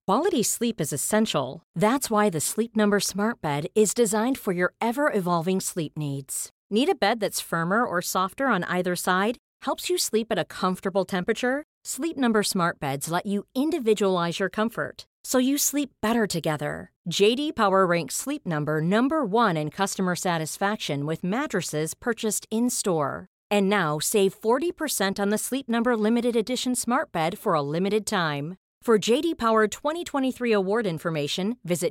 Quality sleep is essential. That's why the Sleep Number Smart Bed is designed for your ever-evolving sleep needs. Need a bed that's firmer or softer on either side? Helps you sleep at a comfortable temperature? Sleep Number Smart Beds let you individualize your comfort, so you sleep better together. J.D. Power ranks Sleep Number number one in customer satisfaction with mattresses purchased in-store. And now, save 40% on the Sleep Number Limited Edition Smart Bed for a limited time. For J.D. Power 2023 award information, visit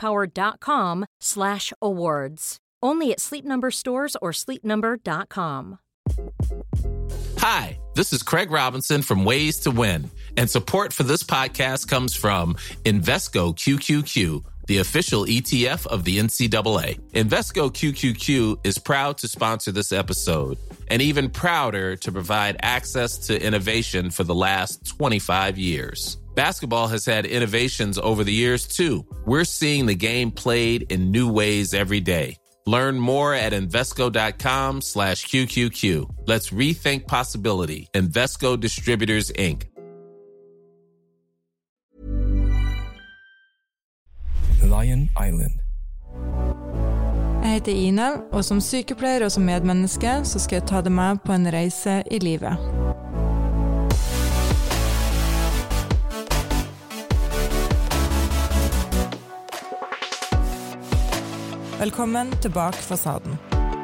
jdpower.com/awards. Only at Sleep Number stores or sleepnumber.com. Hi, this is Craig Robinson from Ways to Win, and support for this podcast comes from Invesco QQQ, the official ETF of the NCAA. Invesco QQQ is proud to sponsor this episode, and even prouder to provide access to innovation for the last 25 years. Basketball has had innovations over the years, too. We're seeing the game played in new ways every day. Learn more at Invesco.com/QQQ. Let's rethink possibility. Invesco Distributors, Inc. Lion Island. Jeg heter Ina, og som sykepleier og som medmenneske så skal jeg ta deg med på en reise i livet. Velkommen til Bak fasaden.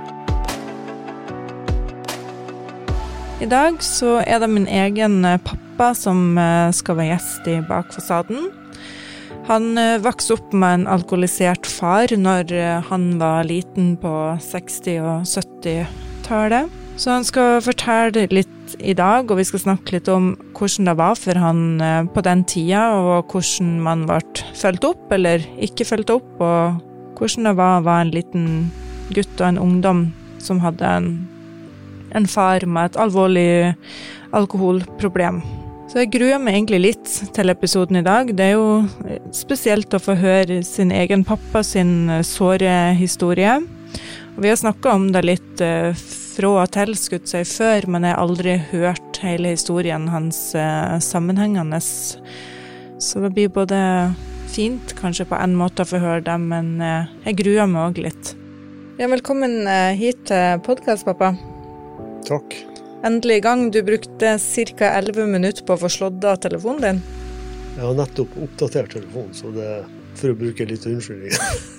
I dag så er det min egen pappa som skal være gjest i Bak fasaden. Han vokste opp med en alkoholisert far når han var liten på 60- og 70-tallet. Så han skal fortelle litt i dag, og vi skal snakke litt om hvordan det var for han på den tida, og hvordan man ble følt opp eller ikke følt opp, og hvordan det var en liten gutt og en ungdom som hadde en far med et alvorlig alkoholproblem. Så jeg gruer meg egentlig litt til episoden i dag. Det er jo spesielt å få høre sin egen pappa sin såre historie. Og vi har snakket om det litt fra og til, skutt seg før, men jeg har aldri hørt hele historien hans sammenhengende. Så det blir både fint, kanskje på en måte å få høre det, men jeg gruer meg også litt. Ja, velkommen hit til podcast, pappa. Takk. Endelig i gang. Du brukte cirka 11 minutter på å få slått av telefonen din. Jeg har nettopp oppdatert telefonen, så det er for å bruke litt unnskyldning.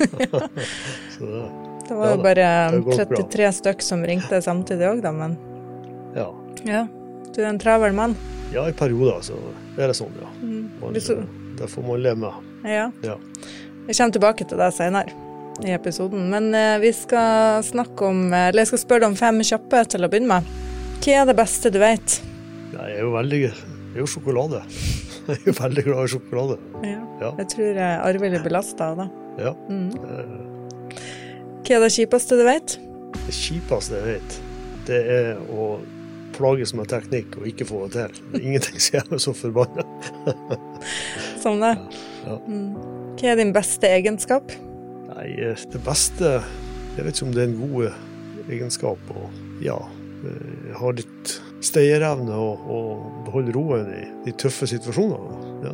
Det var jo bare 33 stykk som ringte samtidig også, da, men... Ja, du er en travel mann. Ja, i perioder, så er det sånn, ja. Det får man leve med. Ja. Jeg kommer tilbake til det senere i episoden, men vi skal snakke om, eller jeg skal spørre deg om 5 kjappe til å begynne med. Hva er det beste du vet? Ja, jeg er jo sjokolade. Jeg er jo veldig glad i sjokolade. Ja. Jeg tror jeg er arvelig belastet av det. Ja. Hva er det kjipeste du vet? Det kjipeste jeg vet, det er å plages med teknikk og ikke få det til. Det er ingenting som gjør meg så forbannet. Som det? Ja. Hva er din beste egenskap? Nei, det beste, jeg vet ikke om det er en god egenskap, og ja, jeg har litt stayerevne og beholde roen i de tøffe situasjonene. Ja.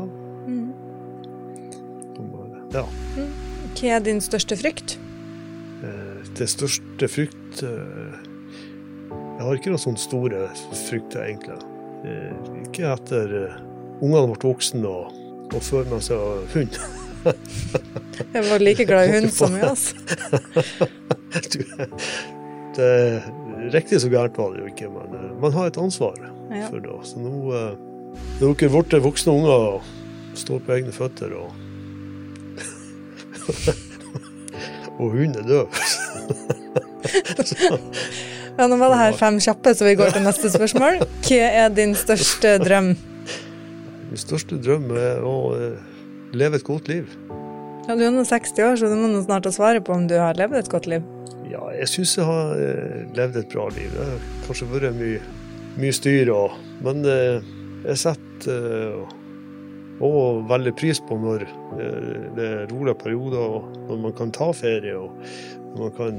Hva er din største frykt? Det største frykt, jeg har ikke noen sånne store frykter egentlig. Ikke etter ungene ble voksen og før man sa hund. Jeg var like glad i hund som i oss. Det riktig så gærent var det jo ikke, men man har et ansvar for det. Så nå er dere borte voksne unger og står på egne føtter og hund er død. Ja, nå var det her 5 kjappe, så vi går til neste spørsmål. Hva er din største drøm? Min største drøm er å leve et godt liv. Ja, du er nå 60 år, så du må nå snart svare på om du har levd et godt liv. Ja, jeg synes jeg har levd et bra liv. Det har kanskje vært mye styr, men jeg setter og veldig pris på når det er rolige perioder, og når man kan ta ferie, og når man kan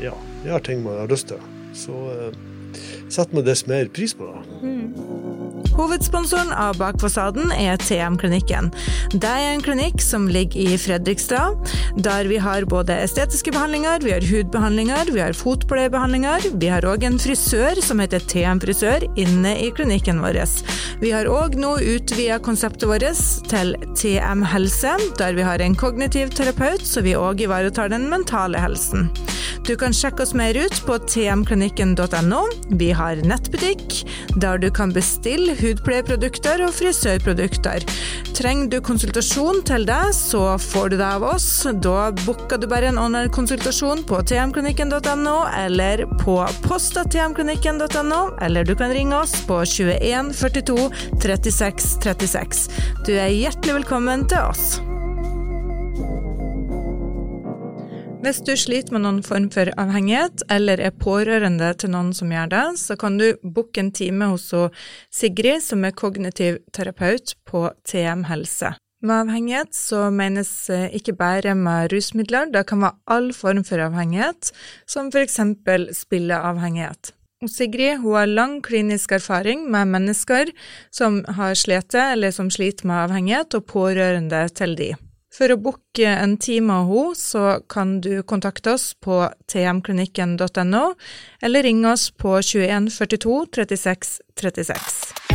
gjøre ting man har lyst til. Så setter man dess mer pris på det. Hovedsponsoren av Bakfasaden TM-klinikken. Det en klinikk som ligger I Fredrikstad, der vi har både estetiske behandlinger, vi har hudbehandlinger, vi har fotpleiebehandlinger, vi har også en frisør som heter TM-frisør inne I klinikken vår. Vi har også nå utvidet konseptet vårt til TM-helse, der vi har en kognitiv terapeut, så vi også ivaretar den mentale helsen. Du kan sjekke oss mer ut på tmklinikken.no. Vi har nettbutikk, der du kan bestille hudpleieprodukter og frisørprodukter. Trenger du konsultasjon til det, så får du det av oss. Da booker du bare en online-konsultasjon på tmklinikken.no, eller på post.tmklinikken.no, eller du kan ringe oss på 21 42 36 36. Du hjertelig velkommen til oss. Hvis du sliter med noen form for avhengighet, eller pårørende til noen som gjør det, så kan du booke en time hos Sigrid, som kognitiv terapeut på TM Helse. Med avhengighet så menes ikke bare med rusmidler, det kan være all form for avhengighet, som for eksempel spilleavhengighet. Og Sigrid, hun har lang klinisk erfaring med mennesker som har slitet eller som sliter med avhengighet og pårørende til de. For å booke en time av henne, så kan du kontakte oss på tmklinikken.no, eller ringe oss på 21 42 36 36.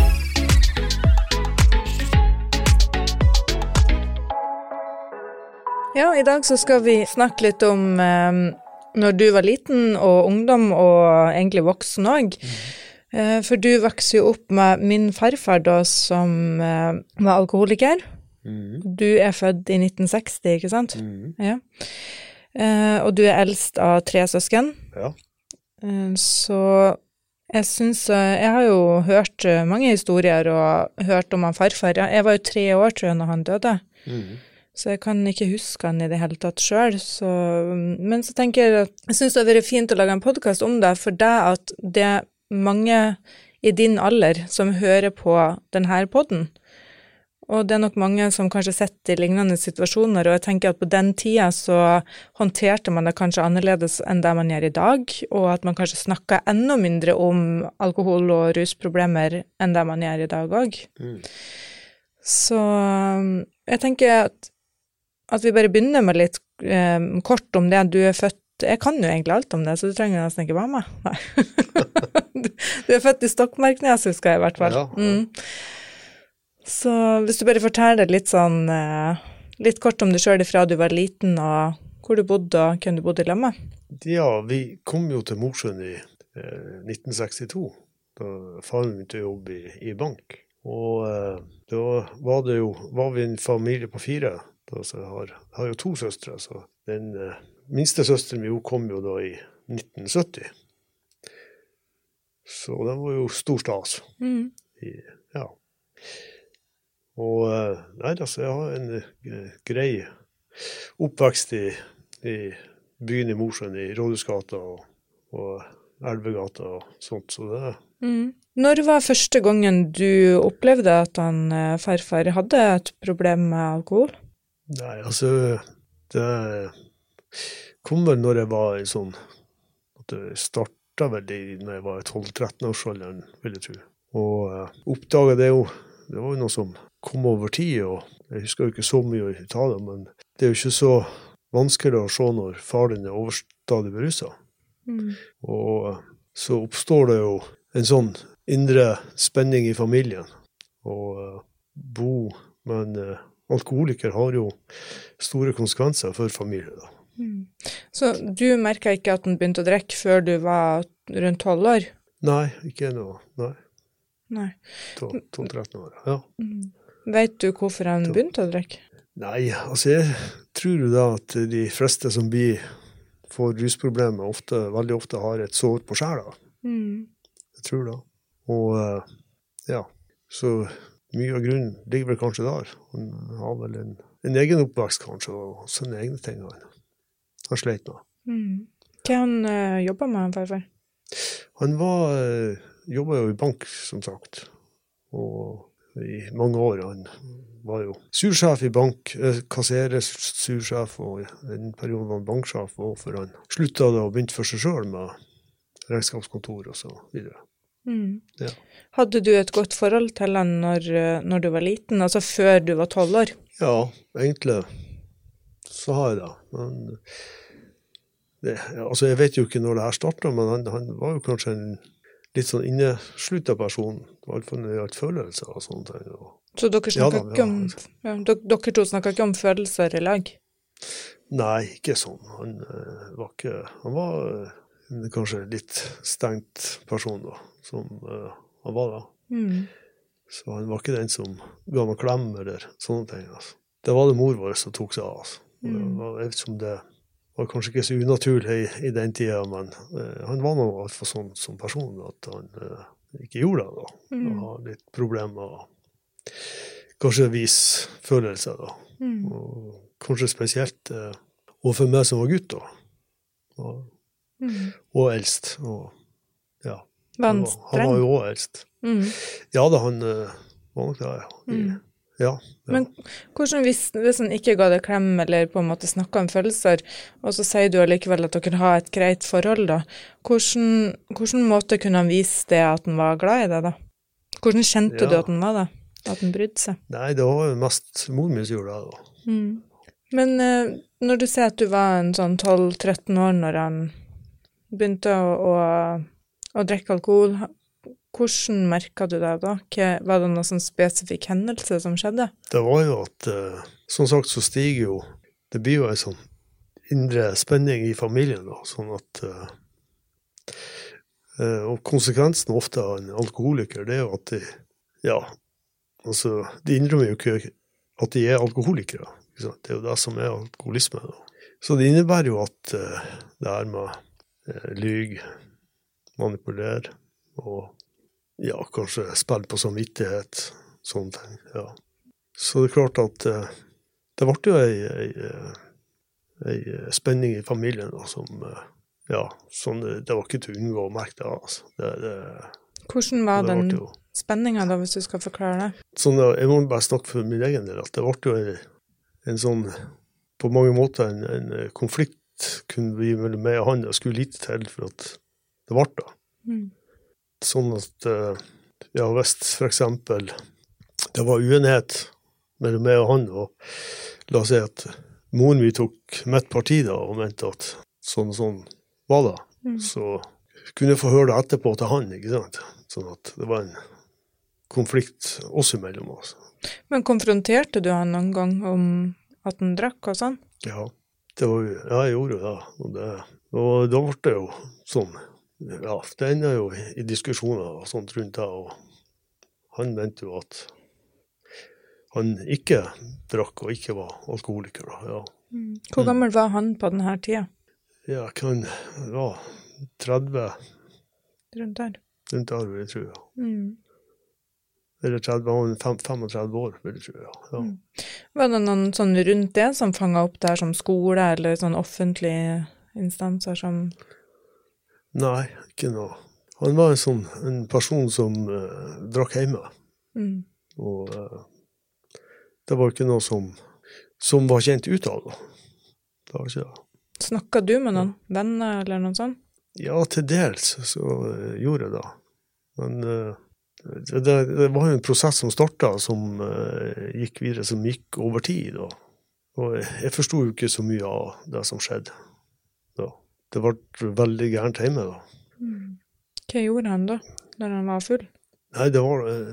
Ja, I dag så skal vi snakke litt om når du var liten og ungdom og egentlig voksen også. For du vokste jo opp med min farfar da, som var alkoholiker. Du født I 1960, ikke sant? Ja. Og du eldst av 3 søsken. Ja. Så jeg synes, jeg har jo hørt mange historier og hørt om han farfar. Jeg var jo 3 år, tror jeg, når han døde. Så jeg kan ikke huske han I det hele tatt selv. Men så tenker jeg at jeg synes det har vært fint å lage en podcast om det, for det at det mange I din alder som hører på denne podden. Og det nok mange som kanskje sitter I lignende situasjoner, og jeg tenker at på den tiden så håndterte man det kanskje annerledes enn det man gjør I dag, og at man kanskje snakker enda mindre om alkohol- og rusproblemer enn det man gjør I dag også. Så jeg tenker at vi bare begynner med litt kort om det. Du født, jeg kan jo egentlig alt om det, så du trenger nesten ikke være med. Nei. Du født I Stokmarknes, husker jeg I hvert fall. Ja. Så hvis du bare forteller litt sånn, litt kort om deg selv ifra du var liten, og hvor du bodde, og hvem du bodde I lag med. Ja, vi kom jo til Mosjøen I 1962, da faren begynte å jobbe I bank. Og da var vi en familie på 4, da, så jeg har jo 2 søstre, så den minste søsteren min kom jo da I 1970. Så det var jo stor stas. Ja. Og nei, altså, jeg har en grei oppvekst I byen I Mosjøen, I Rådhusgata og Elvegata og sånt, så det. Når var første gangen du opplevde at han farfar hadde et problem med alkohol? Nei, altså, det kom vel når jeg var I sånn, at det startet vel når jeg var I 12-13 årsalderen, vil jeg tro. Og oppdaget det var jo noe som kom over tid, og jeg husker jo ikke så mye å ta det, men det jo ikke så vanskelig å se når far din overstadig beruset. Og så oppstår det jo en sånn indre spenning I familien, og bo, men alkoholiker har jo store konsekvenser for familien da. Så du merket ikke at han begynte å drikke før du var rundt 12 år? Nei, ikke ennå, Nei. 12-13 år, ja. Vet du hvorfor han begynte å drikke? Nei, altså jeg tror jo da at de fleste som får rusproblemer veldig ofte har et sår på sjela. Jeg tror da. Og ja, så mye av grunnen ligger vel kanskje der. Han har vel en egen oppvekst kanskje, og sånne egne ting han sleit med. Hva han jobbet med, farfar? Han jobbet jo I bank, som sagt, og I mange år. Han var jo sursjef I bank, kasserer-sursjef, og en periode var han banksjef, og for han sluttet da og begynte for seg selv med regnskapskontor og så videre. Ja. Hadde du et godt forhold til han når du var liten, altså før du var 12 år? Ja, egentlig så har jeg det. Men altså jeg vet jo ikke når det her startet, men han var jo kanskje en litt sånn innesluttet person, i hvert fall når det gjaldt følelser og sånne ting. Så dere to snakket ikke om følelser i lag? Nei, ikke sånn. Han var kanskje litt stengt person da, som han var da. Så han var ikke den som ga meg klem eller sånne ting. Altså. Det var det mor vår som tok seg av. Altså. Jeg vet ikke om det var kanskje ikke så unaturlig i den tiden, men han var nå i hvert fall sånn som person at han ikke gjorde det da. Han har litt problemer og kanskje vise følelser da. Og kanskje spesielt overfor meg som var gutt da. Og eldst. Og, ja. Han var jo også eldst. Ja da, han var nok det, ja. Ja. Men hvordan hvis han ikke ga deg klem eller på en måte snakket om følelser, og så sier du allikevel at dere har et greit forhold da, hvordan måte kunne han vise det at han var glad i deg da? Hvordan kjente du at han var det? At han brydde seg? Nei, det var jo mest mor min som gjorde det da. Men når du sier at du var en sånn 12-13 år når han begynte å drikke alkohol, hvordan merket du det da? Var det noen sånn spesifikk hendelse som skjedde? Det var jo at, som sagt, så stiger jo, det blir jo en sånn indre spenning i familien da, sånn at, og konsekvensen ofte av en alkoholiker, det er jo at de innrømmer jo ikke at de er alkoholikere. Det er jo det som er alkoholisme da. Så det innebærer jo at det her med lyg, manipulere og kanskje spille på samvittighet, sånne ting, ja. Så det er klart at det ble jo en spenning i familien da, som, sånn, det var ikke til å unngå å merke det, altså. Hvordan var den spenningen da, hvis du skal forklare det? Sånn, jeg må bare snakke for min egen del, at det ble jo en sånn, på mange måter en konflikt kunne bli mellom meg og han, det skulle lite til for at det ble da. Sånn at, hvis for eksempel det var uenighet mellom meg og han, og la oss si at moren min tok mitt parti da, og mente at sånn var det, så kunne jeg få høre det etterpå til han, ikke sant? Sånn at det var en konflikt også mellom oss. Men konfronterte du han noen gang om at han drakk og sånn? Ja, jeg gjorde det, og da ble det jo sånn. Ja, det ender jo i diskusjoner og sånt rundt det, og han mente jo at han ikke drakk og ikke var alkoholiker da, ja. Hvor gammel var han på denne tiden? Ja, kan være 30. Rundt der? Rundt der, vil jeg tro, ja. Eller 35 år, vil jeg tro, ja. Var det noen sånn rundt det som fanget opp der som skole, eller sånn offentlige instanser som... Nei, ikke noe. Han var en person som drakk hjemme. Og det var ikke noe som var kjent ut av det. Det var ikke det. Snakket du med noen venner eller noe sånt? Ja, til dels så gjorde jeg det. Men det var jo en prosess som startet, som gikk videre, som gikk over tid. Og jeg forstod jo ikke så mye av det som skjedde. Det var veldig gærent hjemme da. Hva gjorde han da, når han var full? Nei, det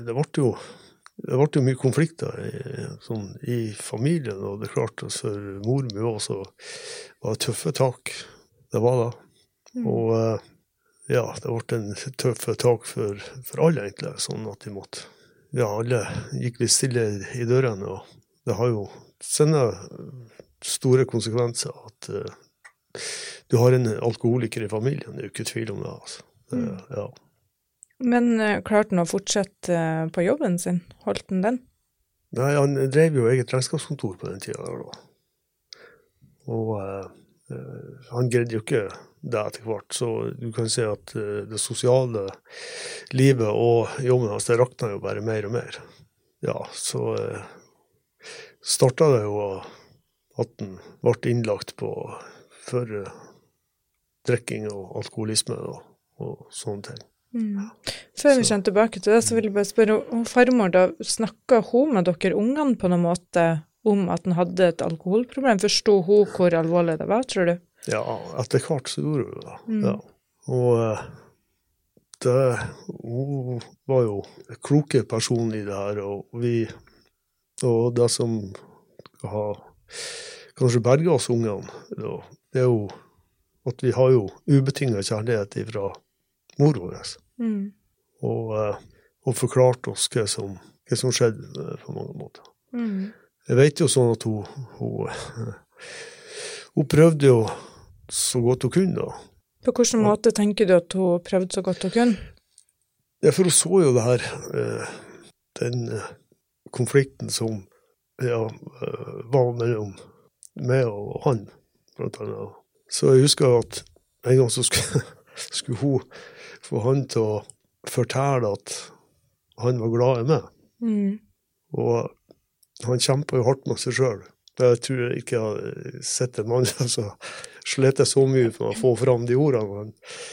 ble jo mye konflikter i familien, og det er klart at for mor min også var det tøffe tak. Det var det. Og det ble en tøffe tak for alle egentlig, sånn at de måtte, alle gikk litt stille i dørene, og det har jo sånne store konsekvenser at du har en alkoholiker i familien, det er jo ikke tvil om det, altså. Men klarte han å fortsette på jobben sin? Holdt han den? Nei, han drev jo eget regnskapskontor på den tiden der da. Og han greide jo ikke det etter hvert, så du kan si at det sosiale livet og jobben hans, det raknet jo bare mer og mer. Ja, så startet det jo at han ble innlagt for drikking og alkoholisme og sånne ting. Før vi kommer tilbake til det, så vil jeg bare spørre, om farmor da, snakket hun med dere ungene på noen måte om at han hadde et alkoholproblem? Forstod hun hvor alvorlig det var, tror du? Ja, etter hvert så gjorde hun det. Ja. Og hun var jo kloke person i det her, og det som har kanskje berget oss ungene, det jo at vi har jo ubetinget kjærlighet fra mor vår. Og forklart oss hva som skjedde på mange måter. Jeg vet jo sånn at hun prøvde jo så godt hun kunne da. På hvilken måte tenker du at hun prøvde så godt hun kunne? Ja, for hun så jo det her, den konflikten som var mellom meg og han, blant annet. Så jeg husker at en gang så skulle hun få han til å fortelle at han var glad i meg. Og han kjempet jo hardt med seg selv. Jeg tror jeg ikke har sett en mann som slet så mye for å få fram de ordene.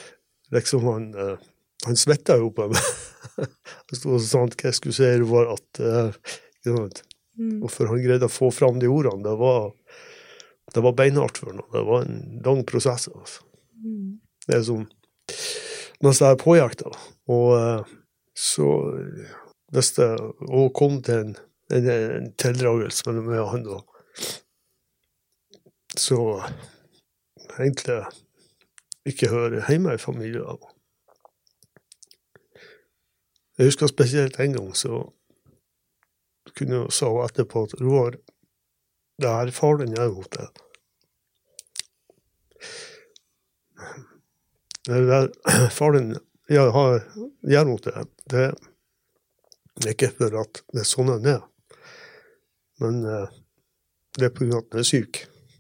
Han svettet jo på meg. Han stod sånn, hva jeg skulle si var at og for han greide å få fram de ordene, det var beinhardt for noe. Det var en lang prosess. Altså. Det sånn, mens jeg påjakta. Og så hvis det kom til en tildragelse mellom meg og han da, så egentlig ikke hører hjemme i familien. Jeg husker spesielt en gang, så kunne jeg sa etterpå at Roar, det her faren jeg mot det. Faren jeg har gjør mot det, det er ikke for at det er sånn han er. Men det er på grunn av at den er syk.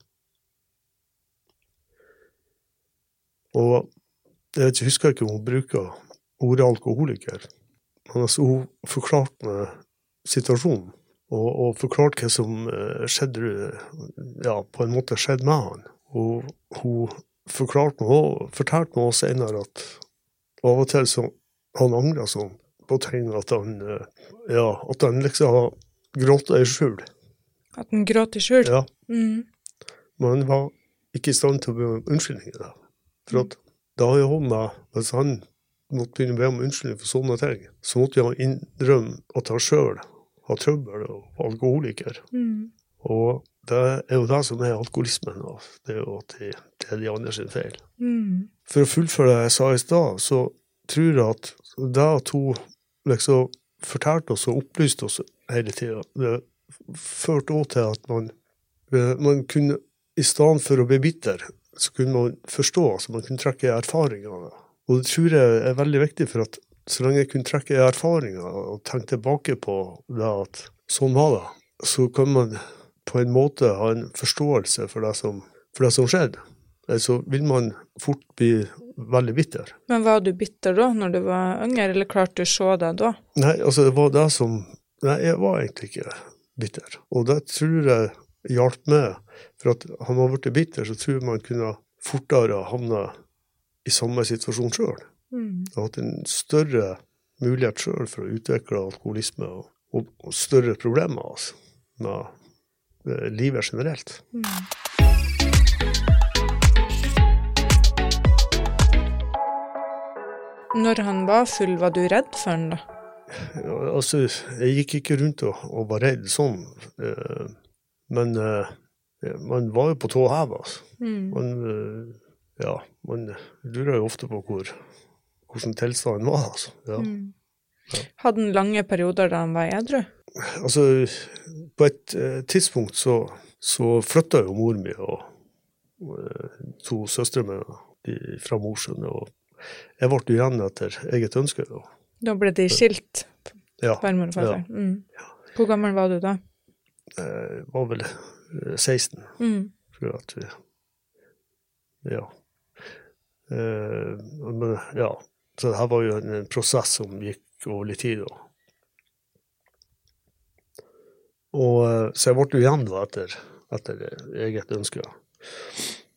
Og jeg husker ikke om hun bruker ordet alkoholiker. Men altså, hun forklarte meg situasjonen, og forklarte hva som skjedde, på en måte skjedde med han. Og hun fortalte meg også senere at av og til så han angret sånn på ting at han liksom har grått i skjul. At han gråt i skjul? Ja. Men han var ikke i stand til å be om unnskyldning da. For at da har jo hun med, hvis han måtte begynne å be om unnskyldning for sånne ting, så måtte han innrømme at han selv har trøbbel og alkoholiker. Og det er jo det som er alkoholismen, det er jo til de andre sin feil. For å fullføre det jeg sa i sted, så tror jeg at det at hun liksom fortalte oss og opplyste oss hele tiden, det førte også til at man kunne, i stedet for å bli bitter, så kunne man forstå, så man kunne trekke erfaringer av det. Og det tror jeg er veldig viktig, for at så lenge jeg kunne trekke erfaringer og tenke tilbake på det at sånn var det, så kan man på en måte ha en forståelse for det som skjedde. Så vil man fort bli veldig bitter. Men var du bitter da, når du var yngre, eller klarte du å se det da? Nei, altså det var det som... Nei, jeg var egentlig ikke bitter. Og det tror jeg hjalp meg, for at han var blitt bitter, så tror jeg man kunne fortere havne i samme situasjon selv. Jeg har hatt en større mulighet selv for å utvikle alkoholisme og større problemer altså, med livet generelt. Når han var full, var du redd for han da? Ja, altså, jeg gikk ikke rundt og var redd sånn, men man var jo på tå hev, altså. Man lurer jo ofte på hvordan tilstanden var, altså. Ja. Hadde han lange perioder da han var edru? Altså, på et tidspunkt så flyttet jo mor mi og to søstre med fra Mosjøen, og jeg ble igjen etter eget ønske. Da ble de skilt? Ja. Farmor og farfar? Hvor gammel var du da? Jeg var vel 16. Tror jeg at vi... Ja. Men ja, så det her var jo en prosess som gikk over litt tid da. Og så jeg ble jo igjen da etter eget ønske.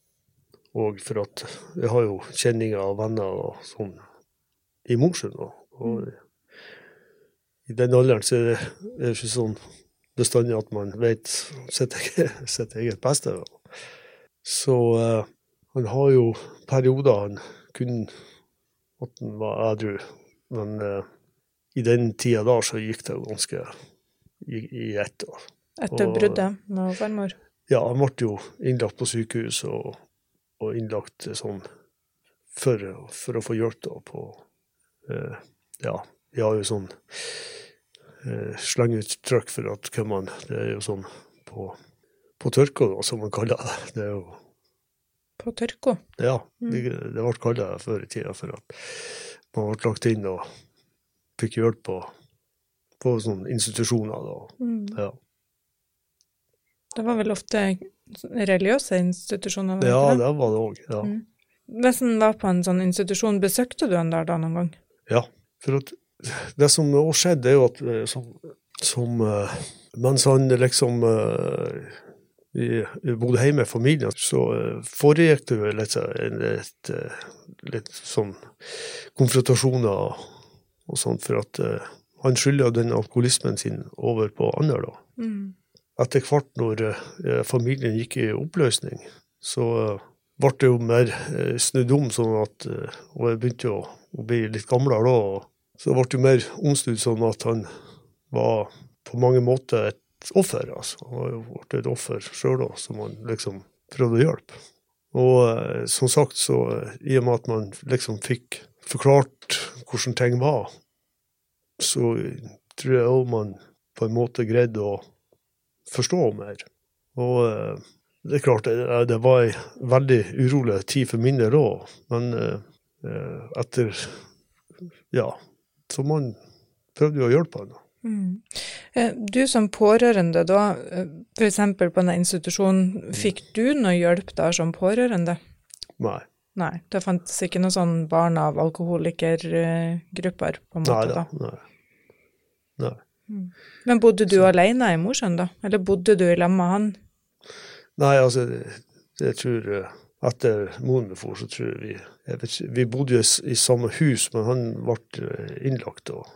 Og for at jeg har jo kjenninger og venner og sånn i Mosjøen, Og i den alderen så er det ikke sånn bestandig at man vet sitt eget beste. Så han har jo perioder han kun at han var edru, men i den tida da så gikk det ganske i ett år. Etter bruddet med farmor? Ja, han ble jo innlagt på sykehus og innlagt sånn for å få hjelp da på, ja, vi har jo sånn slenguttrykk for at det er jo sånn på tørko da, som man kaller det. Det er jo på tørko? Ja, det ble kallet det før i tida for at man ble lagt inn og fikk hjelp på sånne institusjoner da. Ja. Det var vel ofte religiøse institusjoner? Ja, det var det også, ja. Hvis han var på en sånn institusjon, besøkte du han der da noen gang? Ja, for at det som også skjedde er jo at mens han liksom vi bodde hjemme med familien, så foregikk det jo litt sånn konfrontasjoner og sånt, for at han skylder den alkoholismen sin over på andre da. Etter hvert når familien gikk i oppløsning, så ble det jo mer snudd om, sånn at, og jeg begynte jo å bli litt gamlere da, så det ble jo mer omsnudd sånn at han var på mange måter et offer, altså. Han var jo vært et offer selv da, som han liksom prøvde å hjelpe. Og som sagt, så i og med at man liksom fikk forklart hvordan ting var, så tror jeg også man på en måte greide å forstå mer. Og det er klart, det var en veldig urolig tid for min del også, men etter, ja, så man prøvde jo å hjelpe han. Du som pårørende da, for eksempel på denne institusjonen, fikk du noe hjelp der som pårørende? Nei. Nei, det fantes ikke noen sånn barn av alkoholikergrupper på en måte da? Nei. Men bodde du alene i Mosjøen da? Eller bodde du i lag med han? Nei, altså, jeg tror etter moren min for, så tror jeg vi bodde jo i samme hus, men han ble innlagt og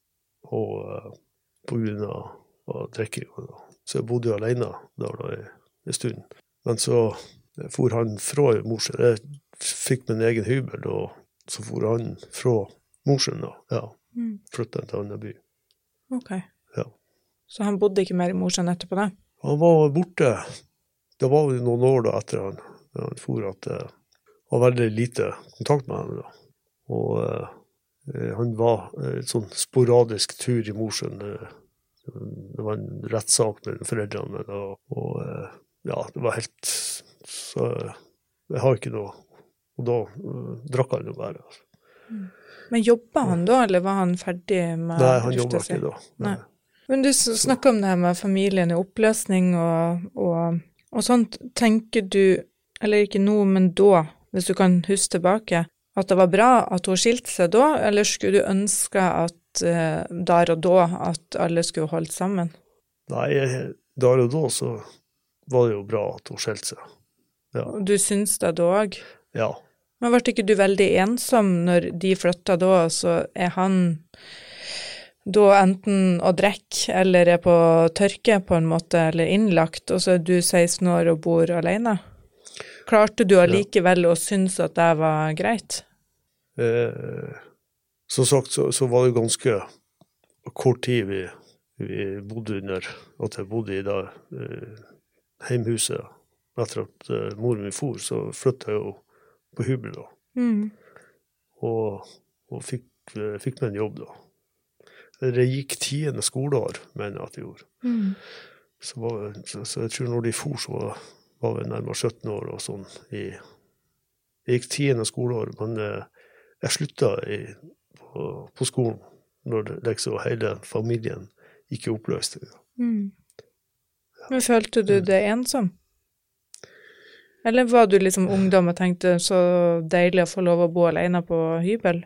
på grunn av drikking. Så jeg bodde jo alene der da en stund. Men så for han fra Mosjøen. Jeg fikk min egen hybel, og så for han fra Mosjøen da. Ja, flyttet til Andeby. Ok. Ja. Så han bodde ikke mer i Mosjøen etterpå det? Han var borte. Det var jo noen år da etter han for at det var veldig lite kontakt med ham da. Og han var et sånn sporadisk tur i Mosjøen. Det var en rettssak med foreldrene, og ja, det var helt, så jeg har ikke noe, og da drakk han jo bare. Altså. Men jobbet han da, eller var han ferdig med Nei, han jobbet ikke da. Nei. Men du snakket om det her med familien i oppløsning og sånt. Tenker du, eller ikke nå, men da, hvis du kan huske tilbake, at det var bra at hun skilte seg da, eller skulle du ønske at der og da at alle skulle holde sammen? Nei, der og da så var det jo bra at hun skilte seg. Ja. Du syns det da også? Ja. Men ble ikke du veldig ensom når de flyttet da, så er han da enten å drikke eller er på tørke på en måte, eller innlagt, og så er du 16 år og bor alene? Klarte du allikevel å synes at det var greit? Som sagt, så var det ganske kort tid vi bodde under, at jeg bodde i det hjemhuset. Etter at moren min for, så flyttet jeg jo på hybel da. Og fikk meg en jobb da. Det gikk 10. skoleår, mener jeg at jeg gjorde. Så jeg tror når de for, så var vi nærmere 17 år og sånn. Jeg gikk 10. skoleår, men jeg sluttet på skolen når liksom hele familien gikk i oppløsning. Men følte du det ensom? Eller var du liksom ungdom og tenkte så deilig å få lov å bo alene på hybel?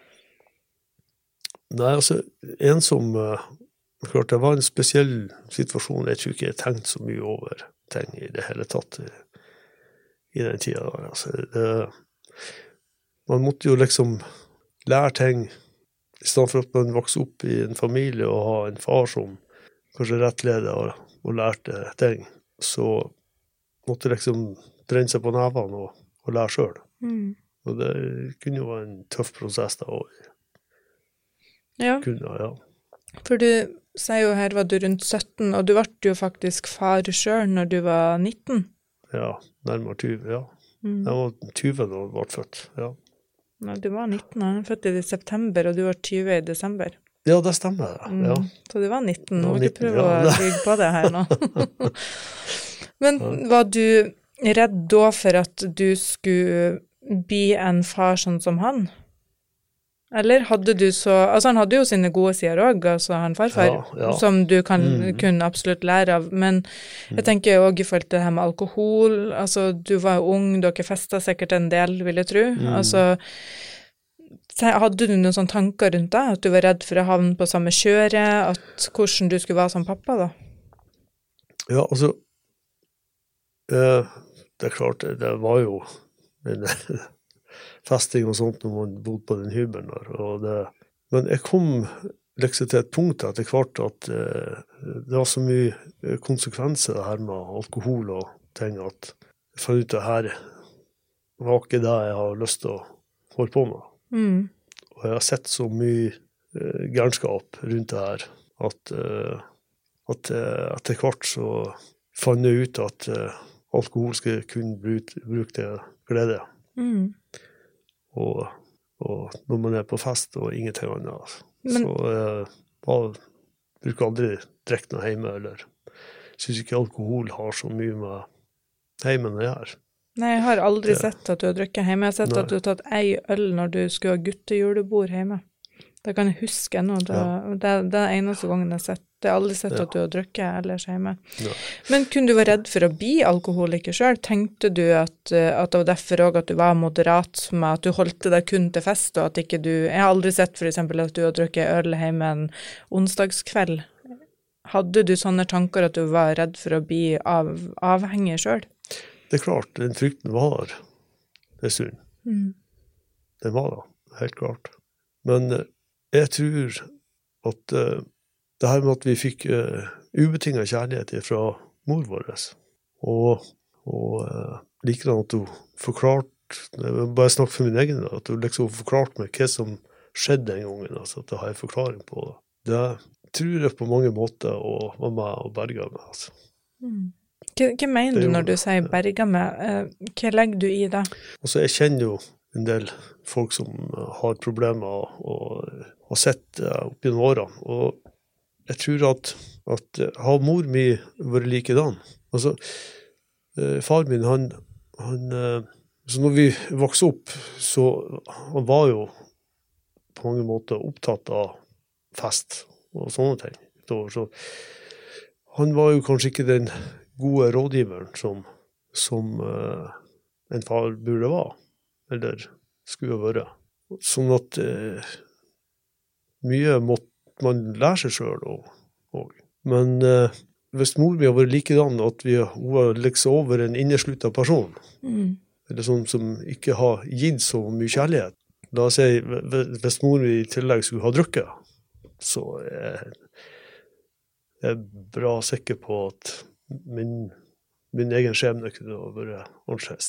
Nei, altså, ensom, klart det var en spesiell situasjon. Jeg tror ikke jeg tenkte så mye over ting i det hele tatt i den tida. Altså, man måtte jo liksom lære ting I stedet for at man vokser opp I en familie og har en far som kanskje rettleder og lærte ting, så måtte liksom brenne seg på nevene og lære selv. Og det kunne jo være en tøff prosess da. Ja. For du sier jo her var du rundt 17, og du ble jo faktisk far selv når du var 19. Ja, nærmere 20, ja. Jeg var 20 da jeg ble født, ja. Nei, du var 19, han er født I september, og du var 20 I desember. Ja, det stemmer, ja. Så du var 19, nå må du prøve å bygge på det her nå. Men var du redd da for at du skulle bli en far sånn som han? Eller hadde du altså han hadde jo sine gode sider også, altså han farfar, som du kunne absolutt lære av, men jeg tenker jo også I forhold til det her med alkohol, altså du var jo ung, dere festet sikkert en del, vil jeg tro, altså hadde du noen sånne tanker rundt det, at du var redd for å havne på samme kjøre, at hvordan du skulle være som pappa da? Ja, altså, det klart, det var jo en festing og sånt når man bodde på den hybelen der. Men jeg kom liksom til et punkt etter hvert at det var så mye konsekvenser det her med alkohol og ting at jeg fant ut det her var ikke det jeg har lyst til å holde på med. Og jeg har sett så mye gærenskap rundt det her at etter hvert så fant jeg ut at alkohol skal kunne bruke til glede. Og når man på fest og ingenting annet. Så bruker aldri drikke noe hjemme, eller synes ikke alkohol har så mye med hjemme å gjøre. Nei, jeg har aldri sett at du har drukket hjemme. Jeg har sett at du har tatt ei øl når du skulle ha guttejulebord hjemme. Det kan jeg huske nå. Det er den eneste gangen jeg har sett. Jeg har aldri sett at du har drukket ellers hjemme. Men kunne du være redd for å bli alkoholiker selv? Tenkte du at det var derfor også at du var moderat med at du holdt deg kun til fest, og at ikke du... Jeg har aldri sett for eksempel at du har drukket øl hjemme en onsdagskveld. Hadde du sånne tanker at du var redd for å bli avhengig selv? Det klart, den frykten var der. Det stund. Den var der, helt klart. Men jeg tror at det her med at vi fikk ubetinget kjærlighet fra mor vår, og likedan at du forklart, jeg bare snakket for min egen, at du liksom forklart meg hva som skjedde den gangen, altså at det har en forklaring på det. Det tror jeg på mange måter og var med og berget meg, altså. Hva mener du når du sier berget meg? Hva legger du I det? Altså, jeg kjenner jo en del folk som har problemer og har sett opp gjennom årene, og jeg tror at har mor mi vært likedan. Altså, far min, han så når vi vokste opp, så han var jo på mange måter opptatt av fest og sånne ting. Så han var jo kanskje ikke den gode rådgiveren som en far burde være, eller skulle være. Sånn at mye måtte man lære seg selv også. Men hvis mor mi har vært likedan, at hun var liksom over en innesluttet person, eller sånn som ikke har gitt så mye kjærlighet, da sier jeg, hvis mor mi I tillegg skulle ha drukket, så er jeg bra sikker på at min egen skjebne kunne ha vært annerledes.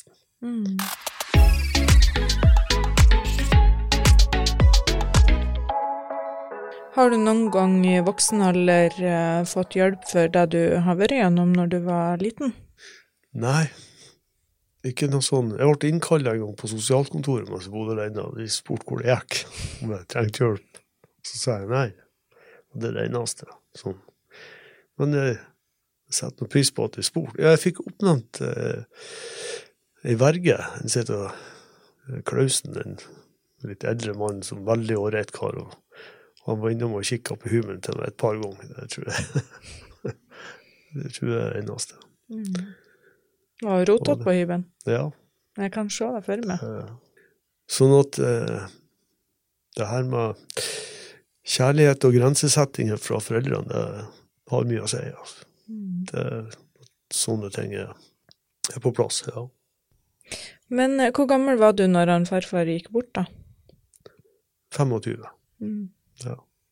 Har du noen gang I voksen alder fått hjelp for det du har vært gjennom når du var liten? Nei, ikke noe sånn. Jeg ble innkallet en gang på sosialkontoret mens jeg bodde alene, og de spurte hvor det gikk, om jeg trengte hjelp. Så sa jeg nei, og det det eneste. Sånn. Men jeg setter noe pris på at de spurte. Jeg fikk oppnevnt en verge, en sitter Klausen, en litt eldre mann som veldig årett kar, og han var innom og kikket på humelen til meg et par ganger. Det tror jeg. Det tror jeg det eneste. Og rotet på hybelen? Ja. Jeg kan se det for meg. Sånn at det her med kjærlighet og grensesettinger fra foreldrene, det har mye å si. Altså. Det sånne ting er på plass, ja. Men hvor gammel var du når han farfar gikk bort da? 25. Ja.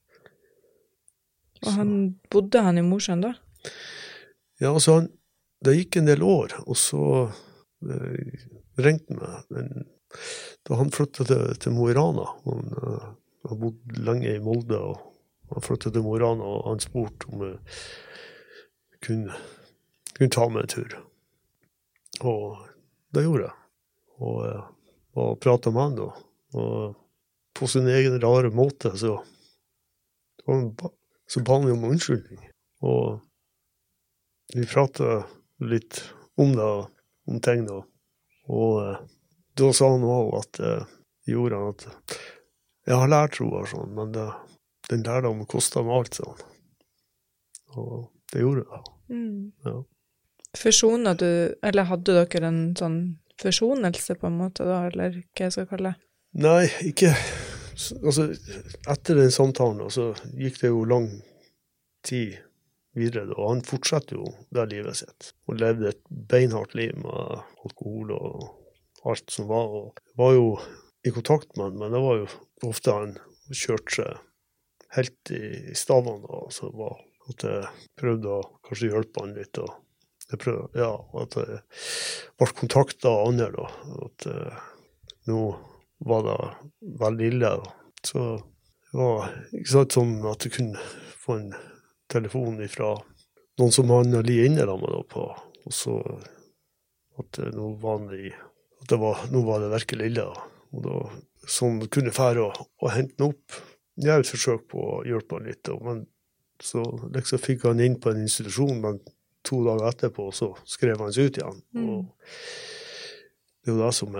Og bodde han i Mosjøen da? Ja, altså det gikk en del år, og så ringte han meg. Da han flyttet til Mo i Rana, han bodde lenge i Molde, og han flyttet til Mo i Rana, og han spurte om jeg kunne ta med en tur. Og det gjorde jeg. Og pratet med han da. Og på sin egen rare måte, så ba han om unnskyldning. Og vi pratet litt om det, om ting da. Og da sa han også at gjorde han at jeg har lært troer sånn, men den lærdommen kostet meg alt sånn. Og det gjorde det. Ja. Forsonet du, eller hadde dere en sånn forsonelse på en måte da, eller hva jeg skal kalle det? Nei, ikke. Altså, etter den samtalen, så gikk det jo lang tid videre, og han fortsatte jo det livet sitt, og levde et beinhardt liv med alkohol og alt som var, og var jo i kontakt med han, men det var jo ofte han kjørte seg helt i stavene, og så var at jeg prøvde å kanskje hjelpe han litt, og jeg prøvde, ja, at jeg ble kontaktet av andre da, at nå var det veldig ille, så det var ikke sånn at jeg kunne få en telefon fra noen som han li inne da med da på, og så at nå var det virkelig ille, og da sånn kunne fære å hente han opp. Jeg har et forsøk på å hjelpe han litt, men så liksom fikk han inn på en institusjon, men 2 dager etterpå så skrev han seg ut igjen. Og det er jo det som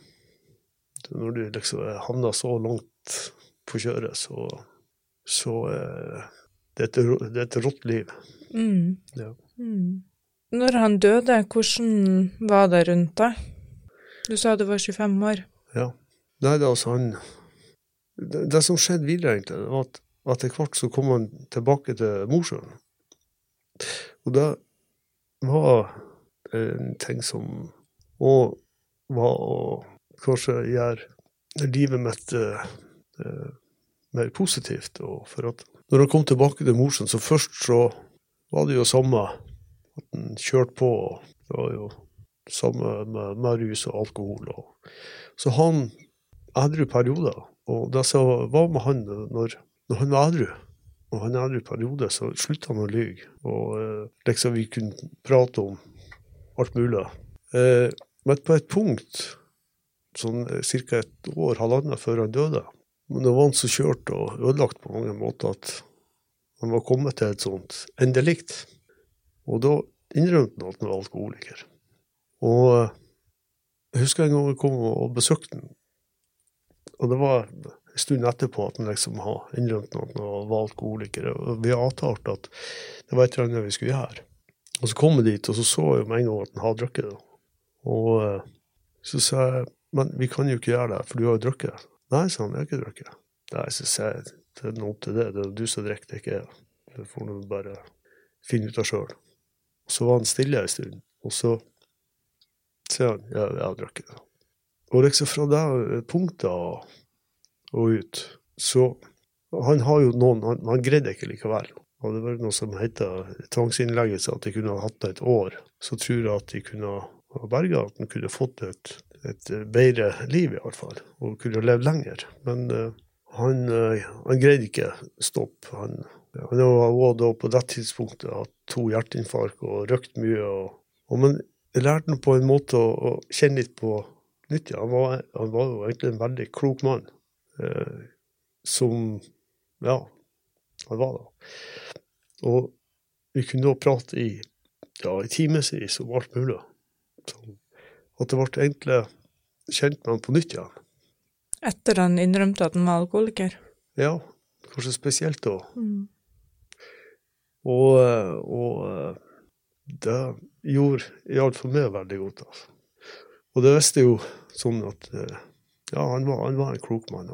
når du liksom havner så langt på kjøret, så det er et rått liv. Ja. Når han døde, hvordan var det rundt deg? Du sa du var 25 år. Ja. Nei, det altså det som skjedde videre egentlig, var at etter hvert så kom han tilbake til Mosjøen. Og det var en ting som også var å kanskje gjøre livet mitt mer positivt. Og for at når han kom tilbake til Mosjøen, så først så var det jo samme at han kjørte på, og det var jo samme med rus og alkohol. Så han edru perioder, og det som var med han når han var edru, og han edru periode, så sluttet han å lyge, og liksom vi kunne prate om alt mulig. Men på et punkt, sånn cirka 1 år, halvannet før han døde, men det var han så kjørt og ødelagt på mange måter at han var kommet til et sånt endelikt. Og da innrømte han at han var alkoholiker. Og jeg husker en gang jeg kom og besøkte han, og det var en stund etterpå at han liksom har innrømt at han var alkoholiker, og vi har avtalt at det var et eller annet vi skulle gjøre. Og så kom jeg dit, og så jeg med en gang at han hadde drukket det. Og så sa jeg, men vi kan jo ikke gjøre det, for du har jo drukket. Nei, sa han, jeg har ikke drukket. Nei, så sa jeg, det er noe til det er du som drikker, det ikke jeg. Det får du bare finne ut av selv. Og så var han stille en stund, og så sa han, ja, jeg har drukket det. Og liksom fra det punktet og ut, så han har jo noen, han greide ikke likevel. Og det var noe som heter tvangsinnleggelse, at de kunne ha hatt det 1 år. Så tror jeg at de kunne ha berget, at de kunne fått et bedre liv i hvert fall, og kunne leve lenger. Men han greide ikke stopp. Han var da på det tidspunktet hatt 2 hjerteinfarkt og røkt mye. Men jeg lærte han på en måte å kjenne litt på nytt. Han var jo egentlig en veldig klok mann, som, ja, han var da. Og vi kunne da prate i timevis om alt mulig. Så, at det ble egentlig kjent med han på nytt igjen. Etter han innrømte at han var alkoholiker? Ja, kanskje spesielt da. Og det gjorde i alt for meg veldig godt. Altså. Og det visste jo sånn at han var en klok mann.